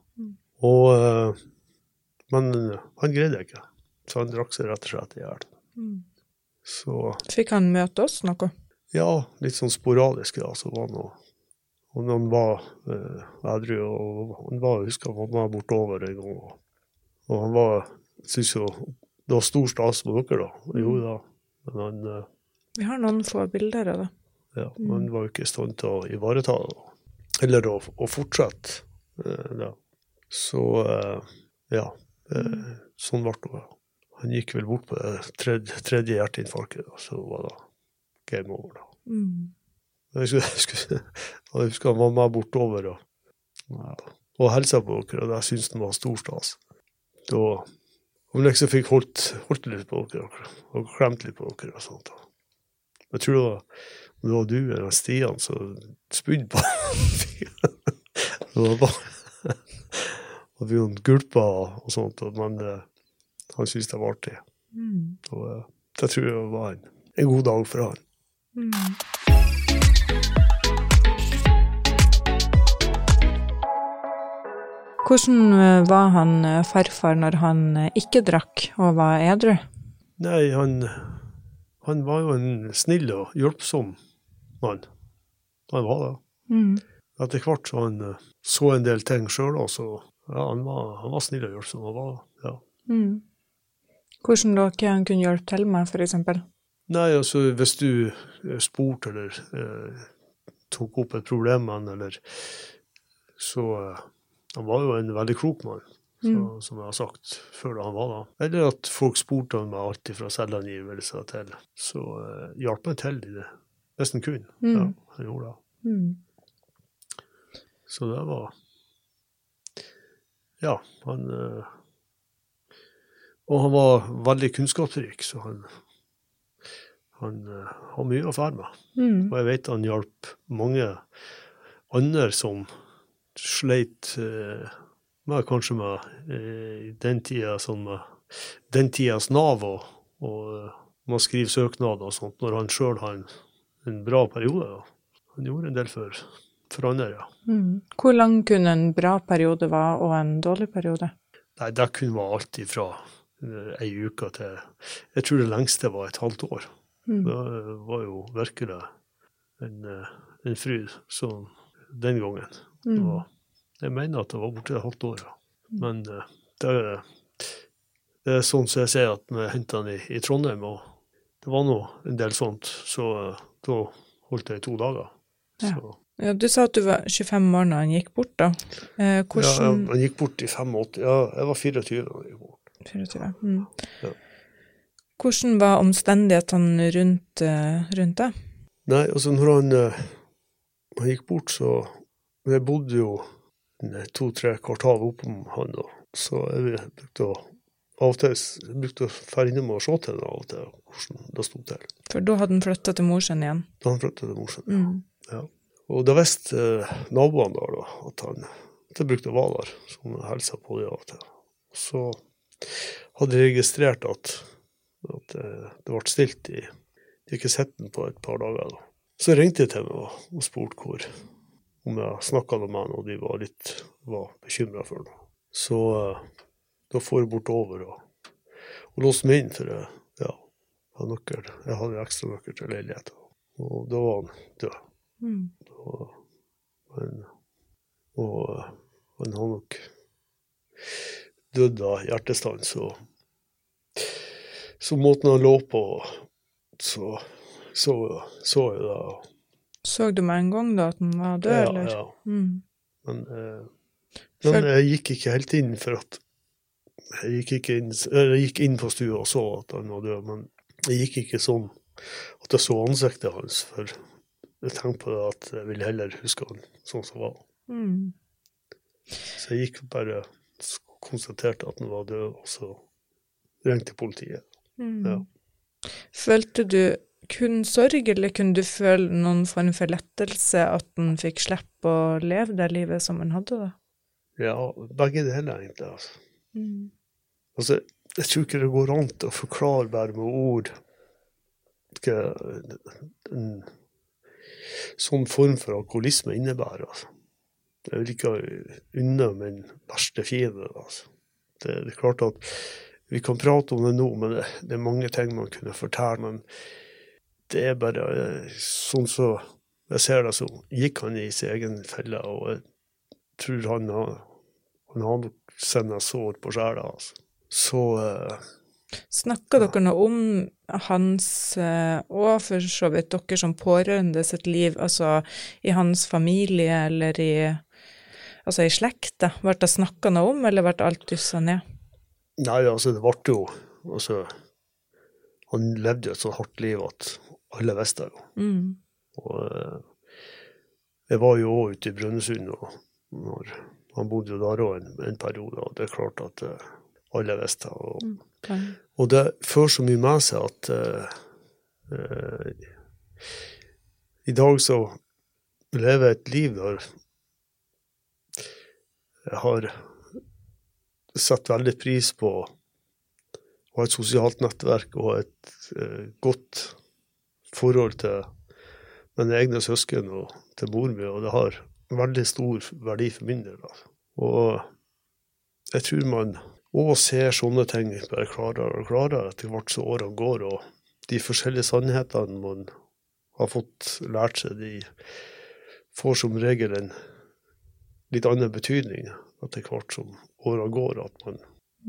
Men han greide ikke. Så han drakk seg rett og slett i hjel. Så fikk han møte oss noe? Ja, litt sånn sporadisk da, så var noe. Og når han var edru, og han var, husker han var bortover en gang, Og han synes jo, det var stor stas med dere da. Jo da, men han... Vi har noen få bilder av det. Ja, han var jo ikke i stand til å ivareta det, eller å fortsette det. Så, ja, sånn ble det. Han gikk vel bort på det tredje hjerteinfarktet, og så var det game over da. Jeg husker han var med bortover og helset på dere, og det synes han var stor stas. Da han liksom fikk holdt litt på dere og klemt litt på dere og sånt. Jeg tror det var du eller Stian som spydde på det var bare og vi gulpa og sånt, men han synes det var artig. Og det tror jeg var en god dag for han. Hvordan var han farfar når han ikke drakk og var edru? Nei, han var jo en snill og hjelpsom mann. Han var det. Etter hvert så han så en del ting selv også. Ja, han var snill og hjelpsom. Han var, ja. Hvordan da, hva han kunne hjelpe til med, for eksempel? Nei, altså, hvis du spurte eller tok opp et problem med han, eller så han var jo en veldig klok mann, som jeg har sagt før da han var da. Eller at folk spurte han med alt fra selvangivelser til, så hjalp han til i det. Hvis han kunne. Ja, han gjorde det. Så det var... Ja, og han var veldig kunnskapsrik, så han har mye å fære med. Og jeg vet han hjalp mange andre som sleit kanskje med den tida, sånn med den tidas Nav og man skriver søknad og sånt, når han selv har en bra periode. Ja. Han gjorde en del for andre, ja. Hvor lang kunne en bra periode være og en dårlig periode? Nei, det kunne være alt ifra en uke til, jeg tror det lengste var et halvt år. Det var jo virkelig en fryd, så den gangen. Jeg mener at det var borte et halvt år, ja. Men det er sånn som jeg ser at vi hentet han i Trondheim, og det var nå en del sånt, så da holdt jeg 2 dager. Så. Ja, du sa at du var 25 år når han gikk bort da. Ja, han gikk bort i 85. Ja, jeg var 24 da han gikk bort. 24, Ja. Hvordan var omstendighetene rundt det? Nei, altså når han gikk bort, så jeg bodde jo 2-3 kvartal oppom han da. Så jeg brukte å fære innom og se til det av og til, hvordan det stod til. For da hadde han flyttet til morsen igjen? Da han flyttet til morsen, ja. Og da visste naboene da, at han brukte å være der, som helset på det av og til. Så hadde jeg registrert at det ble stilt de ikke sett den på et par dager. Da. Så ringte jeg til meg og spurte om jeg snakket med han, og de var bekymret for det. Så da får jeg bortover og låste meg inn, for jeg hadde ekstra nøkker til leiligheten. Og da var han død. Og han har nok dødd av hjertestans, så måten han lå på, så jeg da. Så du med en gang da at han var død, eller? Ja. Men jeg gikk ikke helt inn, for at jeg gikk inn på stua og så at han var død, men jeg gikk ikke sånn at jeg så ansiktet hans, for jeg tenkte på det at jeg ville heller huske han sånn som var. Så jeg gikk bare og konstaterte at han var død, og så ringte politiet. Ja. Følte du kun sorg, eller kunne du føle noen form for lettelse at han fikk slippe å leve det livet som han hadde da? Ja, begge deler egentlig, altså. Altså, jeg tror ikke det går an å forklare bare med ord en sånn form for alkoholisme innebærer, altså. Det er vel ikke unna min verste fiende, altså. Det er klart at vi kan prate om det nå, men det er mange ting man kunne fortelle, men det er bare sånn så jeg ser det, så gikk han i sin egen felle, og jeg tror han har nok sender sår på sjela, altså. Så Snakker dere noe om hans, og for så vidt dere som pårørende sitt liv, altså i hans familie eller i slekta? Ble det snakket noe om, eller ble alt dysset ned? Nei, altså det ble jo, altså, han levde jo et så hardt liv at alle visste det jo. Og jeg var jo også ute i Brønnøysund, og når han bodde jo der også en periode, og det er klart at alle visste det. Og det fører så mye med seg at i dag så lever jeg et liv der jeg har satt veldig pris på å ha et sosialt nettverk og et godt forhold til mine egne søsken og til mor mi, og det har veldig stor verdi for min del. Og jeg tror man også ser sånne ting bare klarere og klarere etter hvert så årene går, og de forskjellige sannhetene man har fått lært seg, de får som regel en litt annen betydning etter hvert som årene går, at man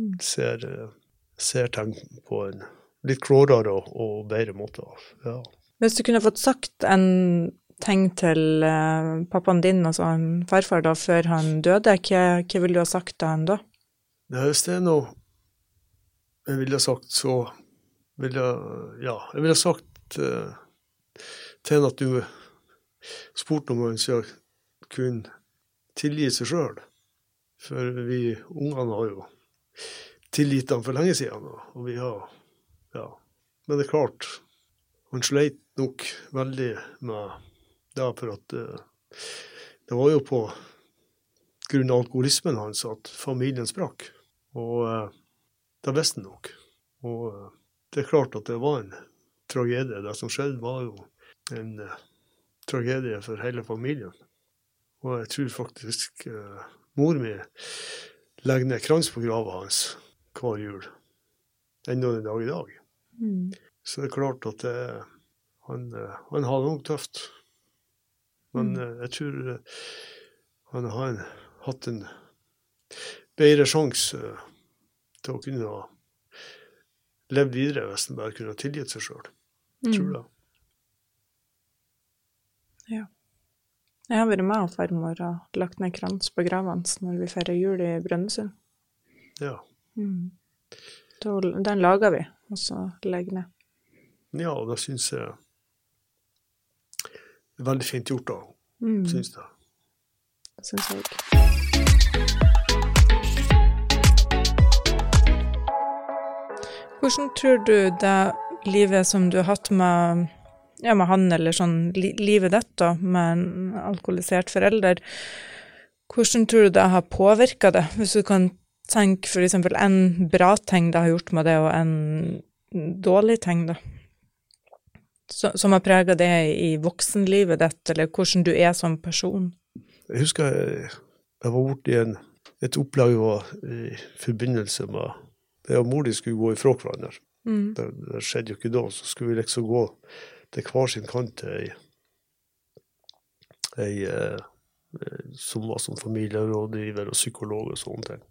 ser ting på en litt klarere og bedre måte. Ja. Hvis du kunne fått sagt en ting til pappaen din, altså en farfar da, før han døde, hva ville du ha sagt til han da? Hvis det er noe jeg ville ha sagt, så ville jeg ville ha sagt til han at du spurte om han skal kunne tilgi seg selv. For vi ungene har jo tilgitt han for lenge siden, og vi har, Men det er klart, han sleit nok veldig med det, for at det var jo på grunn av alkoholismen hans at familien sprakk. Og det visste han nok. Og det er klart at det var en tragedie. Det som skjedde var jo en tragedie for hele familien. Og jeg tror faktisk mor mi legger ned krans på grava hans hver jul. Enda en dag i dag. Så det er klart at han har det nok tøft. Men jeg tror han har hatt en bedre sjanse til å kunne ha levd videre hvis han bare kunne ha tilgitt seg selv. Jeg tror det. Ja. Jeg har vært med og farmor og lagt ned krans på graven når vi feirer jul i Brønnøysund. Ja. Den lager vi, og så legger ned. Ja, og det synes jeg er veldig fint gjort da, synes jeg. Det synes jeg ikke. Hvordan tror du det livet som du har hatt med han, eller sånn livet ditt da, med en alkoholisert forelder, hvordan tror du det har påvirket det? Hvis du kan tenke for eksempel en bra ting det har gjort med det, og en dårlig ting da, som har preget det i voksenlivet ditt, eller hvordan du er som person? Jeg husker jeg var borte i et opplag i forbindelse med det og mor de skulle gå ifra hverandre. Det skjedde jo ikke da, så skulle vi liksom gå til hver sin kant til ei som var som familierådgiver og psykolog og sånne ting.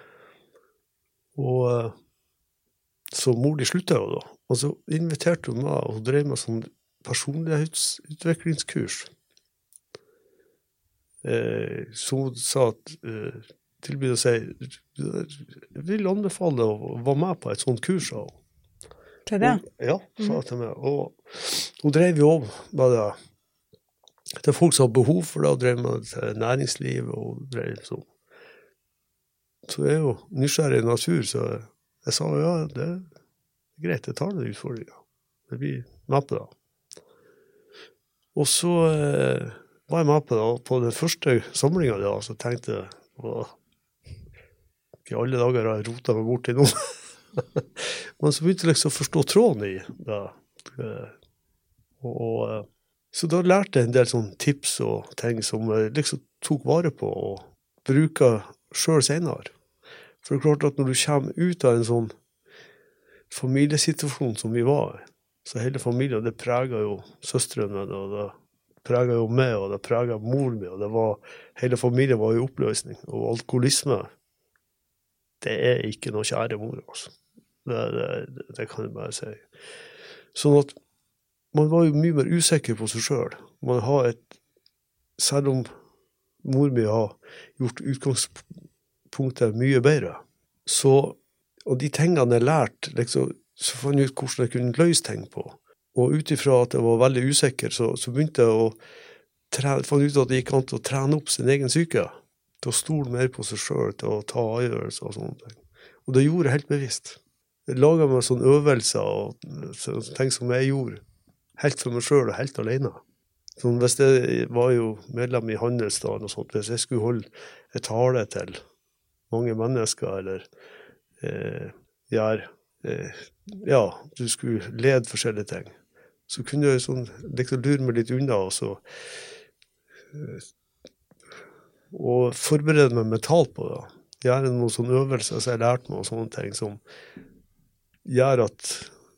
Og så mor de sluttet jo da, og så inviterte hun meg og drev med sånn personlighetsutviklingskurs. Så hun sa at tilbød å si, jeg vil anbefale å være med på et sånt kurs. Til det? Ja, sa jeg til meg. Og hun drev jo med det. Det er folk som har behov for det, og drev med det næringsliv, og drev sånn. Så jeg er jo nysgjerrig i natur, så jeg sa, ja, det er greit, jeg tar det utfordringen. Jeg blir med på det. Og så var jeg med på det, og på den første samlingen da, så tenkte jeg, ikke alle dager har jeg rotet meg bort til noen. Men så begynte jeg liksom å forstå tråden i det. Så da lærte jeg en del sånne tips og ting som jeg liksom tok vare på og bruker selv senere. For det er klart at når du kommer ut av en sånn familiesituasjon som vi var i, så hele familien, det preget jo søstrene, og det preget jo meg, og det preget mor mi, og hele familien var i oppløsning, og alkoholisme det ikke noe kjære mor, altså. Det kan jeg bare si. Sånn at man var jo mye mer usikker på seg selv. Man har selv om mor mi har gjort utgangspunktet mye bedre, og de tingene jeg lærte, liksom, så fant jeg ut hvordan jeg kunne løse ting på. Og utifra at jeg var veldig usikker, så begynte jeg å fant ut at det gikk an til å trene opp sin egen syke, til å stole mer på seg selv, til å ta avgjørelser og sånne ting. Og det gjorde jeg helt bevisst. Jeg laget meg sånne øvelser og ting som jeg gjorde, helt for meg selv og helt alene. Sånn, hvis jeg var jo medlem i handelsdagen og sånt, hvis jeg skulle holde et tale til mange mennesker, eller du skulle lede forskjellige ting, så kunne jeg sånn, liksom lure meg litt unna, og forberede meg mentalt på det. Gjøre noen sånne øvelser som jeg lærte meg, og sånne ting som gjør at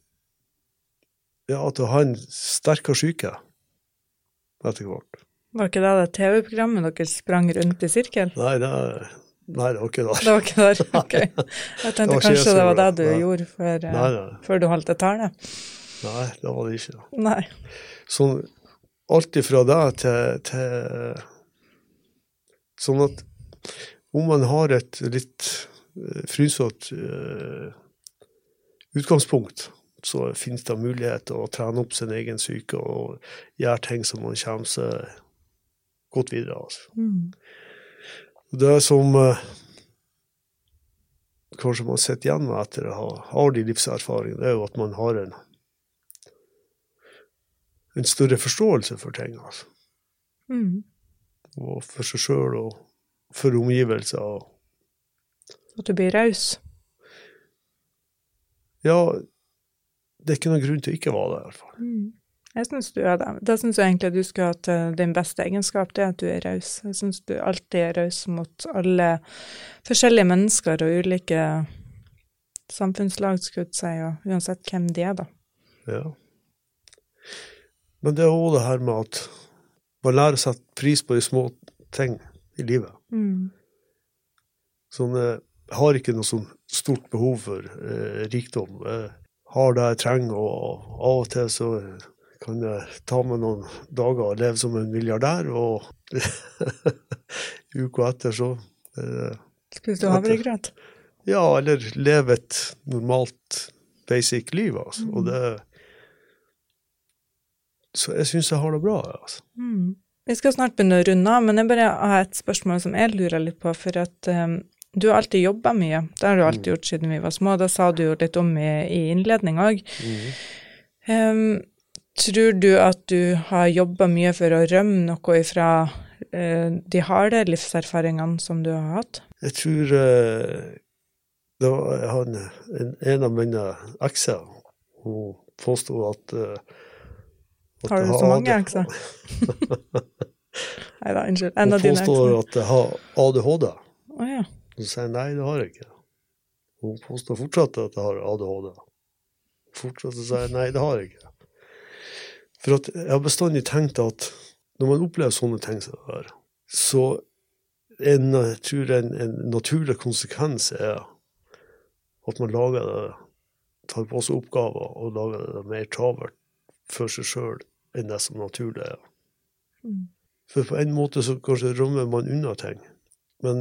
du har en sterkere syke etter hvert. Var ikke det TV-programmet dere sprang rundt i sirkel? Nei, det var ikke der. Det var ikke der, ok. Jeg tenkte kanskje det var det du gjorde før du holdt et tale. Nei, det var det ikke. Nei. Sånn, alt ifra det til sånn at om man har et litt frysått utgangspunkt, så finnes det mulighet å trene opp sin egen syke og gjøre ting som man kommer seg godt videre. Altså. Det som kanskje man sitter igjen med etter å ha de livserfaringene, det er jo at man har en større forståelse for ting. Altså. Og for seg selv og for omgivelser. At du blir raus? Ja, det ikke noen grunn til å ikke være det i hvert fall. Jeg synes du det. Det synes jeg egentlig du skulle ha til din beste egenskap, det at du raus. Jeg synes du alltid raus mot alle forskjellige mennesker og ulike samfunnslag, skulle jeg si, og uansett hvem de da. Ja. Men det også det her med at man lærer å sette pris på de små ting i livet. Sånn, jeg har ikke noe sånn stort behov for rikdom. Jeg har det jeg trenger, og av og til så kan jeg ta med noen dager og leve som en milliardær, og uka etter så... Spiser du havregrøt? Ja, eller leve et normalt, basic liv, altså. Og det... Så jeg synes jeg har det bra, altså. Vi skal snart begynne å runde av, men jeg bare har et spørsmål som jeg lurer litt på, for at du har alltid jobbet mye. Det har du alltid gjort siden vi var små. Det sa du jo litt om i innledning også. Tror du at du har jobbet mye for å rømme noe fra de harde livserfaringene som du har hatt? Jeg tror det var en av mine ekser, hun påstod at har du så mange ekser? Neida, unnskyld. En av dine ekser. Hun påstår at jeg har ADHD. Ja. Så sier jeg, nei, det har jeg ikke. Hun påstår fortsatt at jeg har ADHD. Fortsatt så sier jeg, nei, det har jeg ikke. For at jeg har bestandig tenkt at når man opplever sånne ting som det her, så jeg tror en naturlig konsekvens er at man lager det, tar på seg oppgaver og lager det mer travert for seg selv enn det som naturlig er. For på en måte så kanskje rømmer man unna ting, men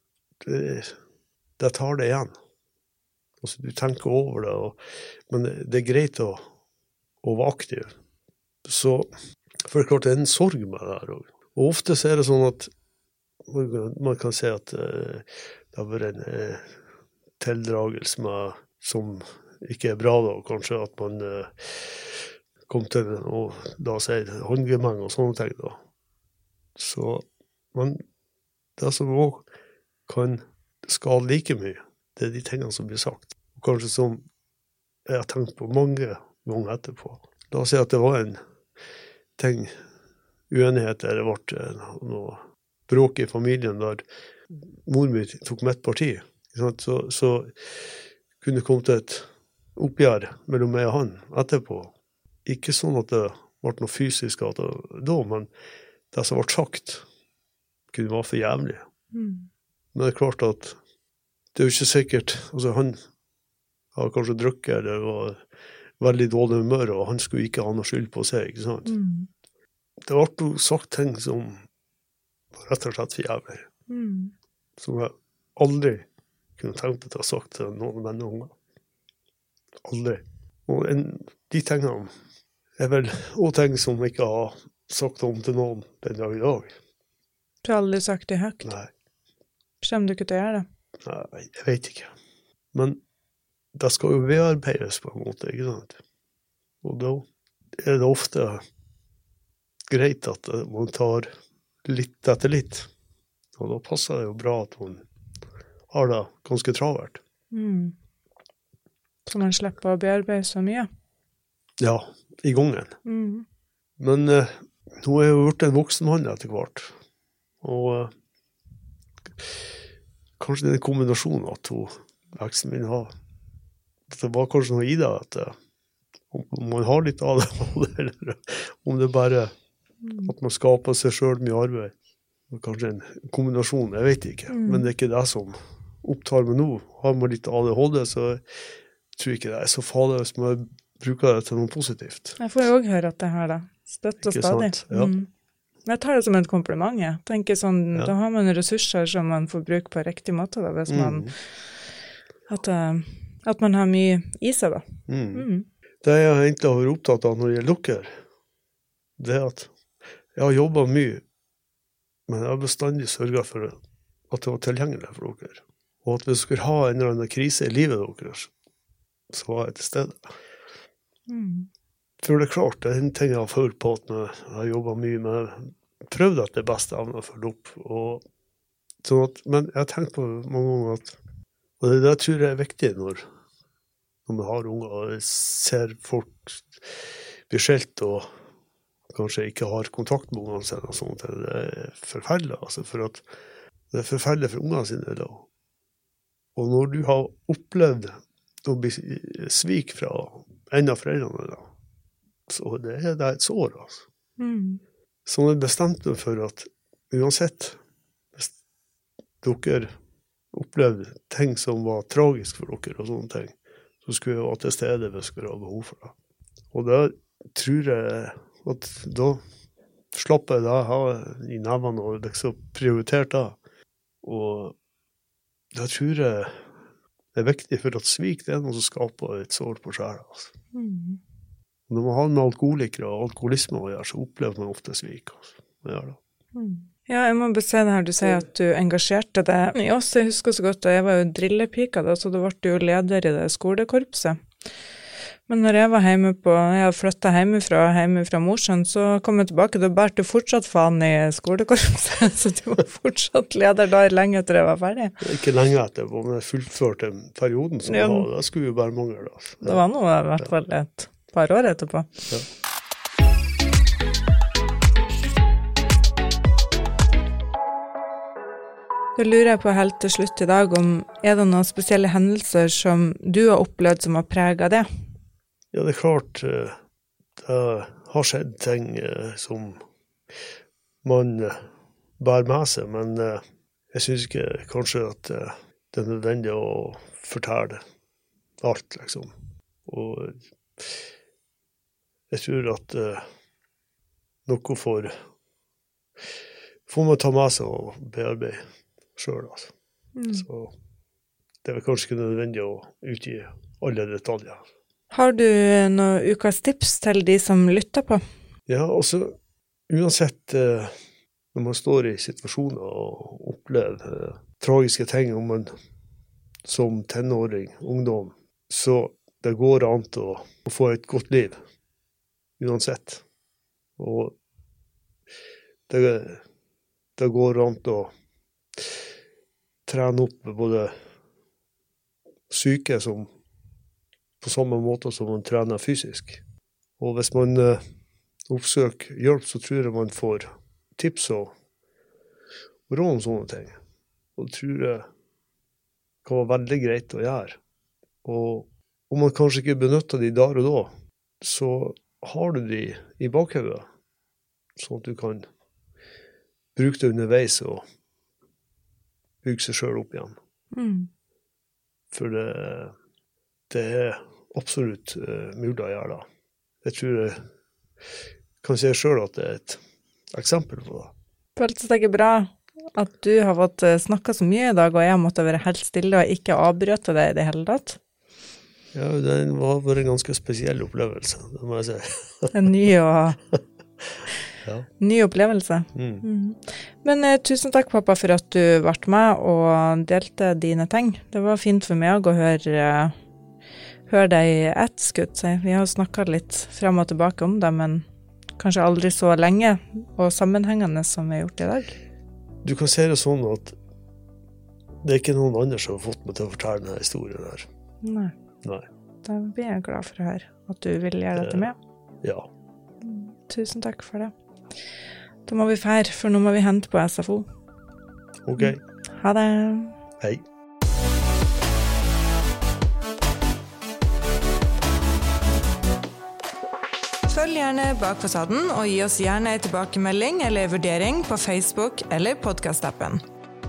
det tar det igjen. Altså, du tenker over det, men det er greit å være aktiv. Så, for det er klart det er en sorg med det her også. Og ofte så er det sånn at man kan si at det har vært en tildragelse som ikke er bra da, kanskje at man kom til og da sier håndgemeng og sånne ting da. Så, men det som også kan skade like mye, det er de tingene som blir sagt. Og kanskje som jeg har tenkt på mange ganger etterpå. La oss si at det var en ting, uenighet, eller det ble noe bråk i familien der mor mi tok mitt parti. Så kunne det komme til et oppgjør mellom meg og han etterpå. Ikke sånn at det ble noe fysisk da, men det som ble sagt kunne være for jævlig. Men det er klart at det er jo ikke sikkert, altså han har kanskje drukket eller var veldig dårlig humør, og han skulle ikke ha noe skyld på seg, ikke sant? Det ble jo sagt ting som var rett og slett for jævlig, som jeg aldri kunne tenkt at jeg har sagt til noen venner. Aldri. Og de tingene er vel også ting som jeg ikke har sagt om til noen den dag i dag. Du har aldri sagt det høyt? Nei. Kommer du ikke til å gjøre det? Nei, jeg vet ikke. Men det skal jo bearbeides på en måte, ikke sant? Og da er det ofte greit at man tar litt etter litt. Og da passer det jo bra at man har det ganske travert. Så man slipper å bearbeide så mye? Ja, i gangen. Men nå er jeg jo blitt en voksen mann etter hvert. Og kanskje det er en kombinasjon at veksten min har. Det var kanskje noe i det, at om man har litt av det, eller om det bare at man skaper seg selv mye arbeid. Kanskje en kombinasjon, jeg vet ikke. Men det er ikke det som opptar meg nå. Har man litt ADHD, så tror jeg ikke det er så farlig hvis man bruker det til noe positivt. Jeg får jo også høre at det har det. Støtt og stadig. Ja. Men jeg tar det som et kompliment. Jeg tenker sånn, da har man ressurser som man får bruke på riktig måte, da, hvis man at man har mye i seg, da. Det jeg egentlig har vært opptatt av når det gjelder dere, det er at jeg har jobbet mye, men jeg har bestandig sørget for at det var tilgjengelig for dere. Og at hvis dere har en eller annen krise i livet deres, så var jeg til stede. For det er klart, det er en ting jeg har følt på at jeg har jobbet mye med, prøvd at det beste evne å følge opp. Men jeg har tenkt på mange ganger at, og det tror jeg er viktig når man har unger, og jeg ser folk bli skjelt og kanskje ikke har kontakt med ungene sine og sånt. Det er forferdelig, altså, for at det er forferdelig for ungene sine. Da. Og når du har opplevd å bli svik fra en av foreldrene, da, så det er et sår, altså. Så jeg bestemte meg for at uansett, hvis dere opplevde ting som var tragisk for dere og sånne ting, så skulle jeg være til stede hvis dere har behov for det. Og da tror jeg at da slapp jeg det i nevene og liksom prioritert det. Og da tror jeg det er viktig for at svik det er noe som skaper et sår på sjela, altså. Når man har med alkoholikere og alkoholisme å gjøre, så opplever man ofte svik. Altså. Ja, jeg må bare si det her, du sier at du engasjerte deg i oss. Jeg husker så godt, jeg var jo drillepika da, så du ble jo leder i det skolekorpset. Men når jeg var jeg flyttet hjemme fra Mosjøen, så kom jeg tilbake, da bærte du fortsatt faen i skolekorpset, så du var fortsatt leder da lenge etter jeg var ferdig. Ikke lenge etter, men jeg fullførte perioden som jeg hadde, det skulle jo bare mangle. Altså. Det var noe i hvert fall et par år etterpå. Ja. Da lurer jeg på helt til slutt i dag om, er det noen spesielle hendelser som du har opplevd som har preget det? Ja, det er klart, det har skjedd ting som man bærer med seg, men jeg synes ikke kanskje at det er nødvendig å fortelle alt, liksom. Og jeg tror at noe får man ta med seg og bearbeide selv, altså. Så det er vel kanskje ikke nødvendig å utgi alle detaljer. Har du noen ukas tips til de som lytter på? Ja, altså, uansett når man står i situasjoner og opplever tragiske ting om man som tenåring, ungdom, så det går an å få et godt liv, uansett. Og det går an å trene opp både syke som på samme måte som man trener fysisk. Og hvis man oppsøker hjelp, så tror jeg man får tips og råd om sånne ting. Og det tror jeg kan være veldig greit å gjøre. Og om man kanskje ikke benytter de der og da, så har du de i bakhodet, sånn at du kan bruke det underveis og bygge seg selv opp igjen. For det absolutt mulig å gjøre det. Jeg tror jeg kan si selv at det et eksempel på det. Føltes det ikke bra at du har fått snakket så mye I dag, og jeg måtte være helt stille og ikke avbrøte det I det hele tatt? Ja, det var en ganske spesiell opplevelse, det må jeg si. En ny opplevelse. Men tusen takk, pappa, for at du vært med og delte dine ting. Det var fint for meg å høre deg ett skutt. Vi har snakket litt frem og tilbake om det, men kanskje aldri så lenge og sammenhengende som vi har gjort I dag. Du kan si det sånn at det ikke noen andre som har fått meg til å fortelle denne historien her. Nei. Da blir jeg glad for å høre at du vil gjøre dette med. Ja. Tusen takk for det. Da må vi fære, for nå må vi hente på SFO. Ok. Ha det. Hei. Følg gjerne Bak fasaden, og gi oss gjerne en tilbakemelding eller vurdering på Facebook eller podcast-appen.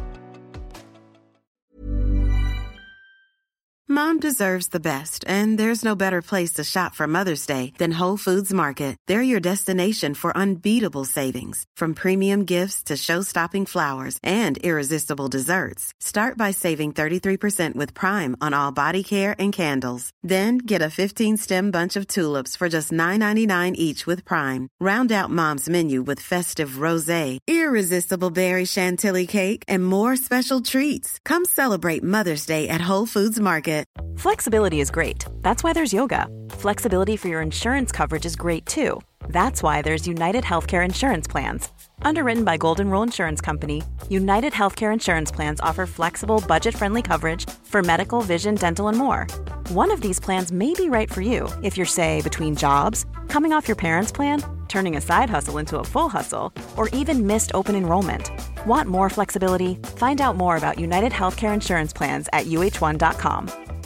Mom deserves the best, and there's no better place to shop for Mother's Day than Whole Foods Market. They're your destination for unbeatable savings, from premium gifts to show-stopping flowers and irresistible desserts. Start by saving 33% with Prime on all body care and candles. Then get a 15-stem bunch of tulips for just $9.99 each with Prime. Round out Mom's menu with festive rosé, irresistible berry chantilly cake, and more special treats. Come celebrate Mother's Day at Whole Foods Market. Flexibility is great. That's why there's yoga. Flexibility for your insurance coverage is great too. That's why there's United Healthcare Insurance Plans. Underwritten by Golden Rule Insurance Company, United Healthcare Insurance Plans offer flexible, budget-friendly coverage for medical, vision, dental, and more. One of these plans may be right for you if you're, say, between jobs, coming off your parents' plan, turning a side hustle into a full hustle, or even missed open enrollment. Want more flexibility? Find out more about United Healthcare Insurance Plans at uh1.com.